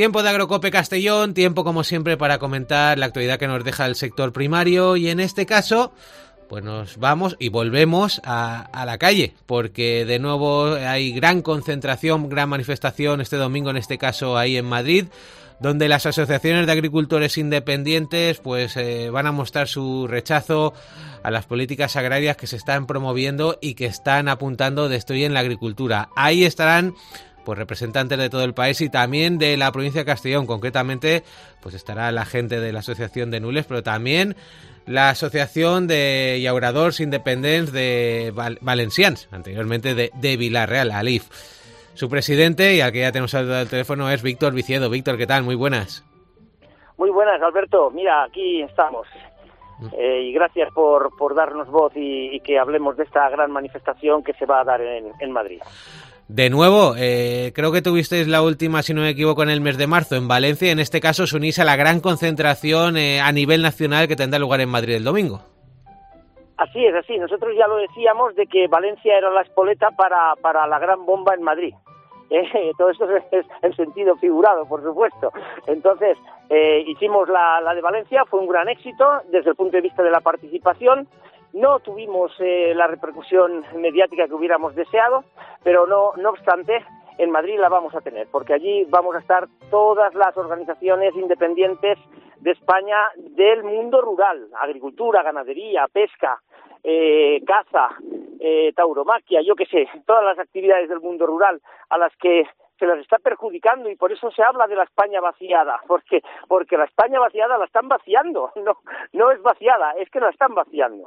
tiempo de Agrocope Castellón, tiempo como siempre para comentar la actualidad que nos deja el sector primario y en este caso pues nos vamos y volvemos a la calle porque de nuevo hay gran concentración, gran manifestación este domingo, en este caso ahí en Madrid, donde las asociaciones de agricultores independientes pues van a mostrar su rechazo a las políticas agrarias que se están promoviendo y que están apuntando destruyen la agricultura. Ahí estarán pues representantes de todo el país y también de la provincia de Castellón. Concretamente pues estará la gente de la Asociación de Nules, pero también la Asociación de Llauradors Independents de Valencians, anteriormente de Vila-real, ALIF. Su presidente, y al que ya tenemos al teléfono, es Víctor Viciedo. Víctor, ¿qué tal? Muy buenas. Muy buenas, Alberto. Mira, aquí estamos. Y gracias por darnos voz y que hablemos de esta gran manifestación que se va a dar en Madrid. De nuevo, creo que tuvisteis la última, si no me equivoco, en el mes de marzo en Valencia. En este caso os unís a la gran concentración a nivel nacional que tendrá lugar en Madrid el domingo. Así es, así. Nosotros ya lo decíamos de que Valencia era la espoleta para la gran bomba en Madrid. Todo esto es en sentido figurado, por supuesto. Entonces, hicimos la de Valencia, fue un gran éxito desde el punto de vista de la participación. No tuvimos la repercusión mediática que hubiéramos deseado, pero no obstante, en Madrid la vamos a tener, porque allí vamos a estar todas las organizaciones independientes de España del mundo rural, agricultura, ganadería, pesca, caza, tauromaquia, yo qué sé, todas las actividades del mundo rural a las que se las está perjudicando y por eso se habla de la España vaciada, porque la España vaciada la están vaciando, no es vaciada, es que la están vaciando.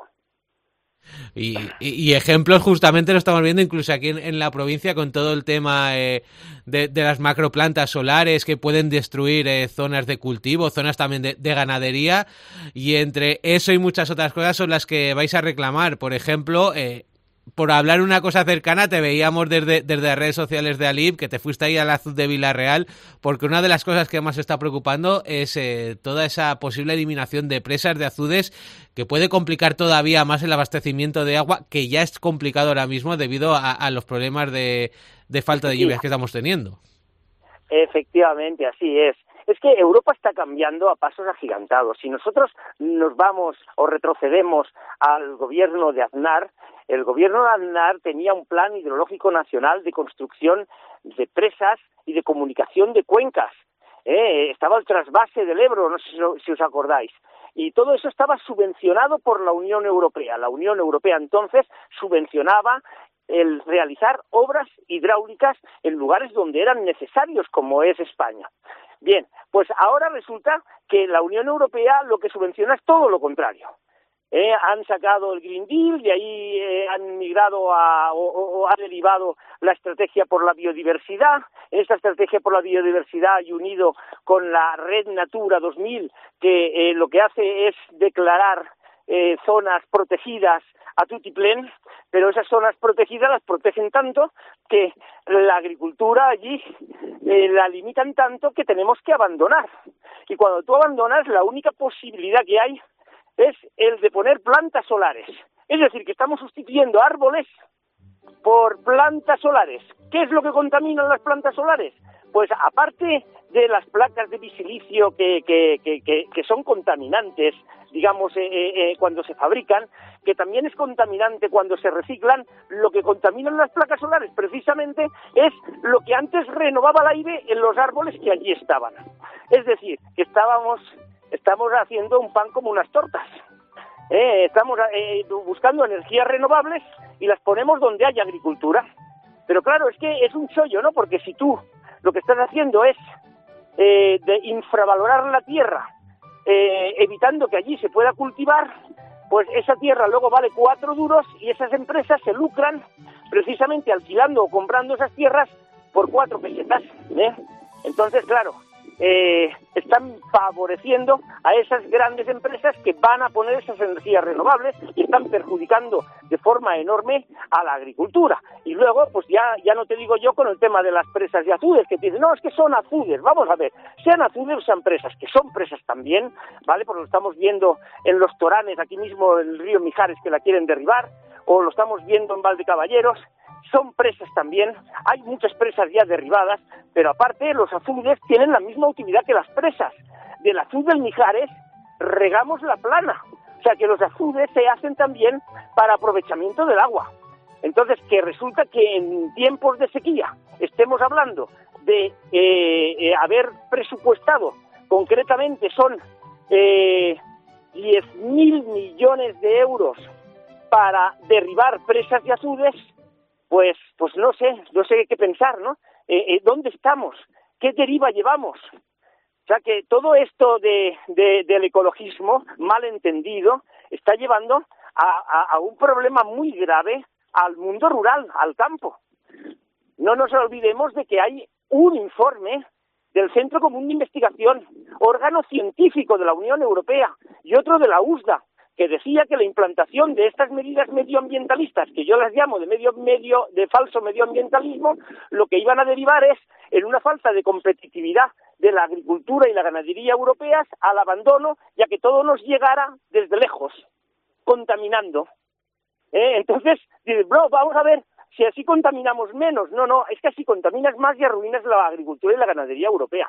Y ejemplos justamente lo estamos viendo incluso aquí en la provincia con todo el tema de las macroplantas solares que pueden destruir zonas de cultivo, zonas también de ganadería, y entre eso y muchas otras cosas son las que vais a reclamar. Por ejemplo, por hablar una cosa cercana, te veíamos desde las redes sociales de ALIF, que te fuiste ahí al Azud de Vila-real, porque una de las cosas que más está preocupando es toda esa posible eliminación de presas de azudes, que puede complicar todavía más el abastecimiento de agua, que ya es complicado ahora mismo debido a los problemas de falta de lluvias que estamos teniendo. Efectivamente, así es. Es que Europa está cambiando a pasos agigantados. Si nosotros nos vamos o retrocedemos al gobierno de Aznar, el gobierno de Aznar tenía un plan hidrológico nacional de construcción de presas y de comunicación de cuencas. Estaba el trasvase del Ebro, no sé si os acordáis. Y todo eso estaba subvencionado por la Unión Europea. La Unión Europea entonces subvencionaba el realizar obras hidráulicas en lugares donde eran necesarios, como es España. Bien, pues ahora resulta que la Unión Europea lo que subvenciona es todo lo contrario. Han sacado el Green Deal, de ahí han migrado o ha derivado la estrategia por la biodiversidad. Esta estrategia por la biodiversidad y unido con la Red Natura 2000, que lo que hace es declarar zonas protegidas a tutiplén, pero esas zonas protegidas las protegen tanto que la agricultura allí la limitan tanto que tenemos que abandonar. Y cuando tú abandonas, la única posibilidad que hay es el de poner plantas solares. Es decir, que estamos sustituyendo árboles por plantas solares. ¿Qué es lo que contaminan las plantas solares? Pues aparte de las placas de bisilicio que son contaminantes, digamos, cuando se fabrican, que también es contaminante cuando se reciclan, lo que contaminan las placas solares precisamente es lo que antes renovaba el aire en los árboles que allí estaban. Es decir, que estamos haciendo un pan como unas tortas. Estamos buscando energías renovables y las ponemos donde hay agricultura. Pero claro, es que es un chollo, ¿no? Porque si tú lo que estás haciendo es de infravalorar la tierra, evitando que allí se pueda cultivar, pues esa tierra luego vale 4 duros y esas empresas se lucran precisamente alquilando o comprando esas tierras por 4 pesetas. Entonces, claro, están favoreciendo a esas grandes empresas que van a poner esas energías renovables y están perjudicando de forma enorme a la agricultura. Y luego, pues ya no te digo yo con el tema de las presas y azudes, que te dicen, no, es que son azudes. Vamos a ver, sean azudes o sean presas, que son presas también, ¿vale? Porque lo estamos viendo en los Toranes, aquí mismo en el río Mijares, que la quieren derribar, o lo estamos viendo en Valdecaballeros. son presas también, hay muchas presas ya derribadas, pero aparte los azudes tienen la misma utilidad que las presas. Del azud del Mijares regamos la Plana, o sea que los azudes se hacen también para aprovechamiento del agua. Entonces, que resulta que en tiempos de sequía estemos hablando de haber presupuestado, concretamente son 10.000 millones de euros para derribar presas de azudes, pues no sé qué pensar, ¿no? ¿Dónde estamos? ¿Qué deriva llevamos? O sea que todo esto del ecologismo mal entendido está llevando a un problema muy grave al mundo rural, al campo. No nos olvidemos de que hay un informe del Centro Común de Investigación, órgano científico de la Unión Europea, y otro de la USDA, que decía que la implantación de estas medidas medioambientalistas, que yo las llamo de falso medioambientalismo, lo que iban a derivar es en una falta de competitividad de la agricultura y la ganadería europeas, al abandono, ya que todo nos llegara desde lejos, contaminando. Entonces, bro, vamos a ver si así contaminamos menos. No, es que así contaminas más y arruinas la agricultura y la ganadería europea.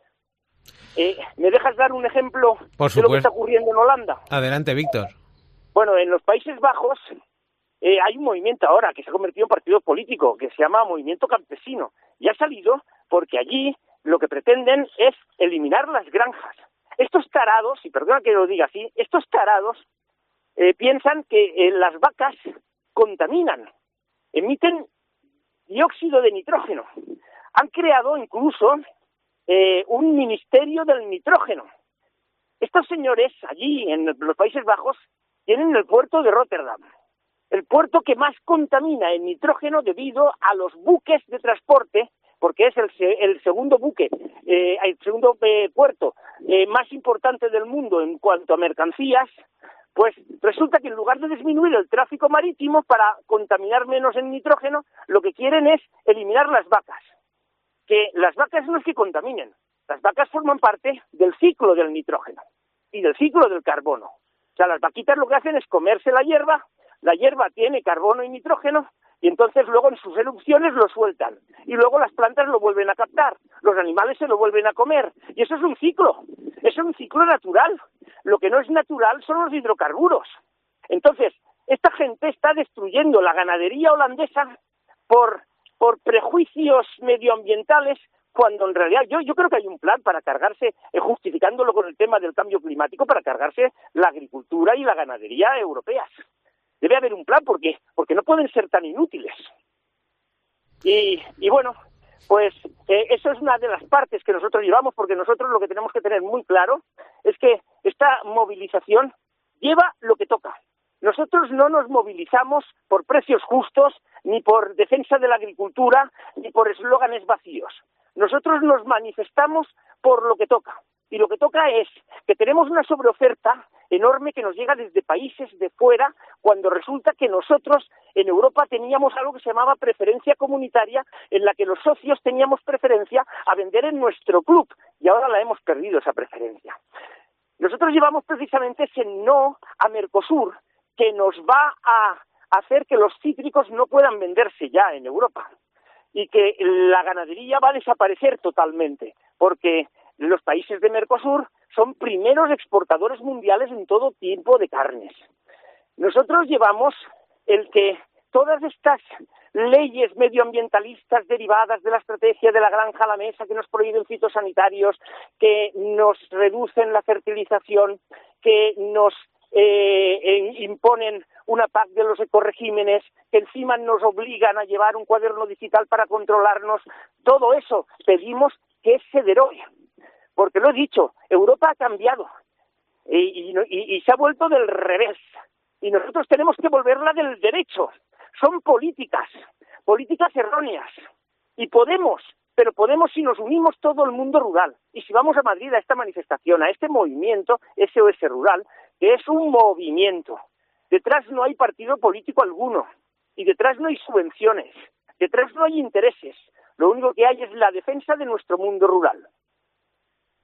¿Me dejas dar un ejemplo de lo que está ocurriendo en Holanda? Adelante, Víctor. Bueno, en los Países Bajos hay un movimiento ahora que se ha convertido en partido político que se llama Movimiento Campesino, y ha salido porque allí lo que pretenden es eliminar las granjas. Estos tarados, y perdona que lo diga así, estos tarados piensan que las vacas contaminan, emiten dióxido de nitrógeno. Han creado incluso un ministerio del nitrógeno. Estos señores allí en los Países Bajos tienen el puerto de Rotterdam, el puerto que más contamina en nitrógeno debido a los buques de transporte, porque es el segundo buque, el segundo puerto más importante del mundo en cuanto a mercancías. Pues resulta que en lugar de disminuir el tráfico marítimo para contaminar menos en nitrógeno, lo que quieren es eliminar las vacas. Que las vacas no es que contaminen, las vacas forman parte del ciclo del nitrógeno y del ciclo del carbono. O sea, las vaquitas lo que hacen es comerse la hierba tiene carbono y nitrógeno, y entonces luego en sus erupciones lo sueltan. Y luego las plantas lo vuelven a captar, los animales se lo vuelven a comer. Y eso es un ciclo natural. Lo que no es natural son los hidrocarburos. Entonces, esta gente está destruyendo la ganadería holandesa por prejuicios medioambientales, cuando en realidad yo creo que hay un plan para cargarse, justificándolo con el tema del cambio climático, para cargarse la agricultura y la ganadería europeas. Debe haber un plan porque no pueden ser tan inútiles. Y bueno, pues eso es una de las partes que nosotros llevamos, porque nosotros lo que tenemos que tener muy claro es que esta movilización lleva lo que toca. Nosotros no nos movilizamos por precios justos, ni por defensa de la agricultura, ni por eslóganes vacíos. Nosotros nos manifestamos por lo que toca. Y lo que toca es que tenemos una sobreoferta enorme que nos llega desde países de fuera, cuando resulta que nosotros en Europa teníamos algo que se llamaba preferencia comunitaria, en la que los socios teníamos preferencia a vender en nuestro club, y ahora la hemos perdido esa preferencia. Nosotros llevamos precisamente ese no a Mercosur, que nos va a hacer que los cítricos no puedan venderse ya en Europa, y que la ganadería va a desaparecer totalmente, porque los países de Mercosur son primeros exportadores mundiales en todo tipo de carnes. Nosotros llevamos el que todas estas leyes medioambientalistas derivadas de la estrategia de la granja a la mesa, que nos prohíben fitosanitarios, que nos reducen la fertilización, que nos imponen una PAC de los ecoregímenes, que encima nos obligan a llevar un cuaderno digital para controlarnos, todo eso pedimos que se derogue. Porque lo he dicho, Europa ha cambiado y se ha vuelto del revés. Y nosotros tenemos que volverla del derecho. Son políticas erróneas. Y podemos, pero podemos si nos unimos todo el mundo rural. Y si vamos a Madrid a esta manifestación, a este movimiento SOS Rural, que es un movimiento. Detrás no hay partido político alguno. Y detrás no hay subvenciones. Detrás no hay intereses. Lo único que hay es la defensa de nuestro mundo rural.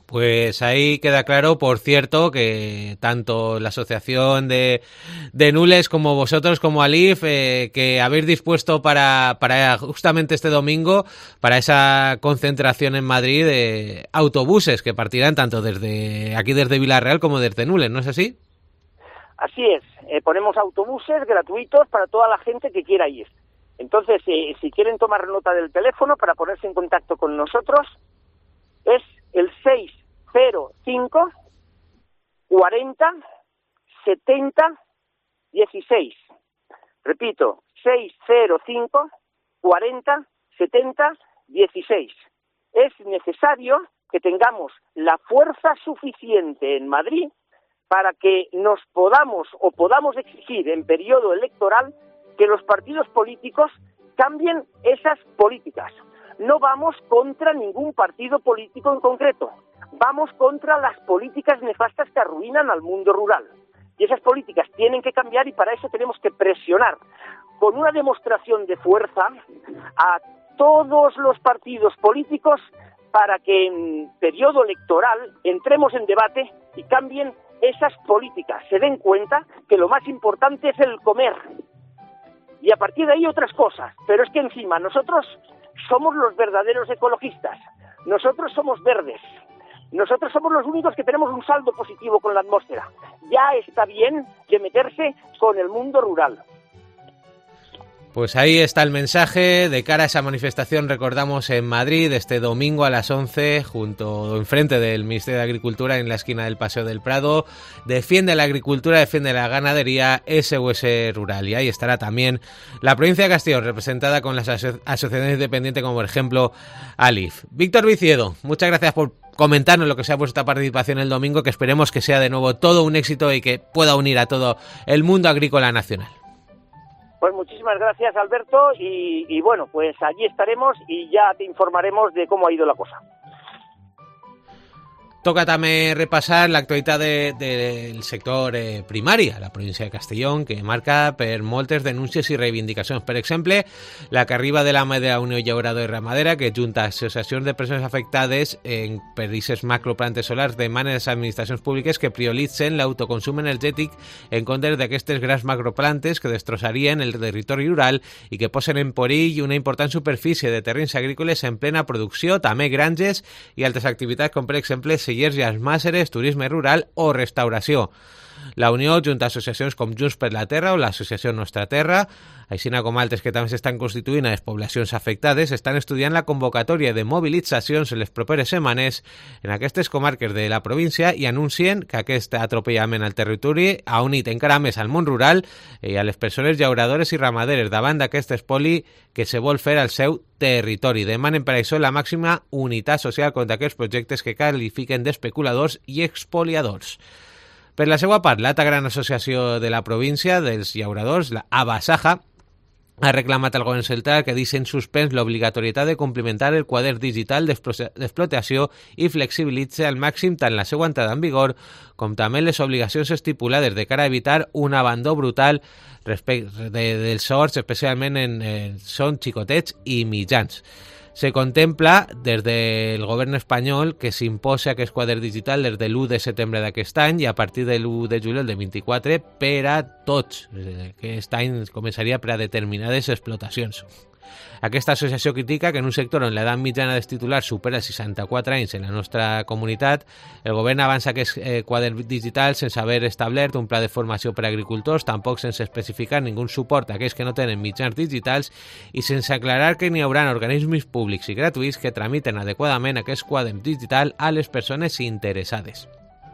Pues ahí queda claro, por cierto, que tanto la asociación de Nules como vosotros, como Alif, que habéis dispuesto para justamente este domingo, para esa concentración en Madrid, autobuses que partirán tanto desde aquí, desde Vila-real, como desde Nules, ¿no es así? Así es, ponemos autobuses gratuitos para toda la gente que quiera ir. Entonces, si quieren tomar nota del teléfono para ponerse en contacto con nosotros, es el 605 40 70 16. Repito, 605 40 70 16. Es necesario que tengamos la fuerza suficiente en Madrid para que nos podamos exigir en periodo electoral que los partidos políticos cambien esas políticas. No vamos contra ningún partido político en concreto, vamos contra las políticas nefastas que arruinan al mundo rural. Y esas políticas tienen que cambiar, y para eso tenemos que presionar con una demostración de fuerza a todos los partidos políticos para que en periodo electoral entremos en debate y cambien esas políticas, se den cuenta que lo más importante es el comer. Y a partir de ahí otras cosas, pero es que encima nosotros somos los verdaderos ecologistas, nosotros somos verdes, nosotros somos los únicos que tenemos un saldo positivo con la atmósfera. Ya está bien de meterse con el mundo rural. Pues ahí está el mensaje de cara a esa manifestación, recordamos, en Madrid este domingo a las 11, enfrente del Ministerio de Agricultura, en la esquina del Paseo del Prado. Defiende la agricultura, defiende la ganadería, SOS Rural. Y ahí estará también la provincia de Castellón, representada con las asociaciones independientes, como por ejemplo Alif. Víctor Viciedo, muchas gracias por comentarnos lo que sea vuestra participación el domingo, que esperemos que sea de nuevo todo un éxito y que pueda unir a todo el mundo agrícola nacional. Pues muchísimas gracias, Alberto, y bueno, pues allí estaremos y ya te informaremos de cómo ha ido la cosa. Toca també repassar l'actualitat del sector primari a la província de Castellón, que marca per moltes denúncies i reivindicacions. Per exemple, la que arriba de la mà de la Unió Llauradora i Ramadera, que junta associacions de persones afectades per aquestes macroplantes solars, demanen a les administracions públiques que prioritzen l'autoconsum energètic en comptes d'aquestes grans macroplantes que destrossarien el territori rural i que posen en perill una important superfície de terrenys agrícoles en plena producció, també granges i altres activitats com, per exemple, cellers i almàsseres, turisme rural o restauració. La Unió, junt a associacions com Junts per la Terra o l'Associació Nostra Terra, així com altres que també s'estan constituint a les poblacions afectades, estan estudiant la convocatòria de mobilitzacions en les properes setmanes en aquestes comarques de la província i anuncien que aquest atropellament al territori ha unit encara més al món rural i a les persones llauradores i ramaderes davant d'aquest espoli que se vol fer al seu territori. Demanen per això la màxima unitat social contra aquests projectes que qualifiquen d'especuladors i expoliadors. Per la seva part, l'altra gran associació de la província dels llauradors, la Abasaja, ha reclamat al govern central que deixi en suspens l'obligatorietat de complimentar el quadern digital d'explotació i flexibilitzi al màxim tant la seva entrada en vigor com també les obligacions estipulades de cara a evitar un abandó brutal respecte dels sorts, especialment en són xicotets i mitjans. Se contempla des del govern espanyol que s'imposa aquest quadre digital des de l'1 de setembre d'aquest any i a partir de l'1 de juliol del 24 per a tots. Aquest any començaria per a determinades explotacions. Aquesta associació critica que en un sector on l'edat mitjana dels titulars supera els 64 anys en la nostra comunitat, el govern avança aquest quadern digital sense haver establert un pla de formació per a agricultors, tampoc sense especificar ningú suport a aquells que no tenen mitjans digitals i sense aclarar que n'hi haurà organismes públics i gratuïts que tramiten adequadament aquest quadern digital a les persones interessades.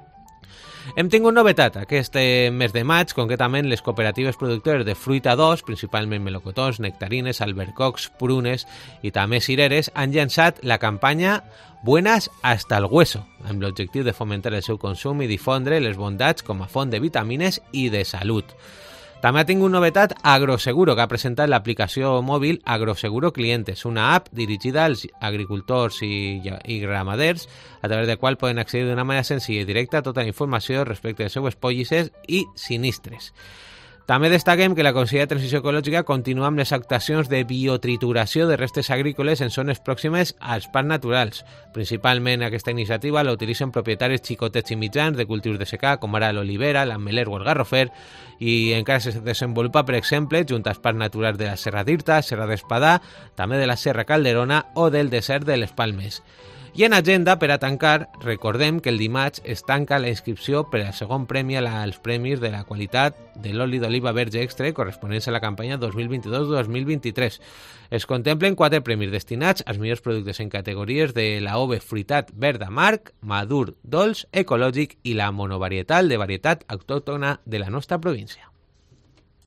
Hem tingut novetat aquest mes de maig, concretament les cooperatives productores de fruita d'os, principalment melocotons, nectarines, albercocs, prunes i també cireres, han llançat la campanya Buenas hasta el hueso, amb l'objectiu de fomentar el seu consum i difondre les bondats com a font de vitamines i de salut. També ha tingut novetat Agroseguro, que ha presentat l'aplicació mòbil Agroseguro Clientes, una app dirigida als agricultors i ramaders, a través del qual poden accedir d'una manera senzilla i directa a tota la informació respecte a les seues pòllisses i sinistres. També destaquem que la Conselleria de Transició Ecològica continua amb les actuacions de biotrituració de restes agrícoles en zones pròximes als parcs naturals. Principalment aquesta iniciativa la utilitzen propietaris xicotets i mitjans de cultius de secà, com ara l'olivera, l'ametler o el garrofer, i encara se desenvolupa, per exemple, junt als parcs naturals de la Serra d'Irta, Serra d'Espadà, també de la Serra Calderona o del desert de les Palmes. I en agenda, per a tancar, recordem que el dimarts es tanca la inscripció per al segon premi als premis de la qualitat de l'oli d'oliva verge extra corresponents a la campanya 2022-2023. Es contemplen 4 premis destinats als millors productes en categories de la ove fruitat verd amarg, madur, dolç, ecològic i la monovarietal de varietat autòctona de la nostra província.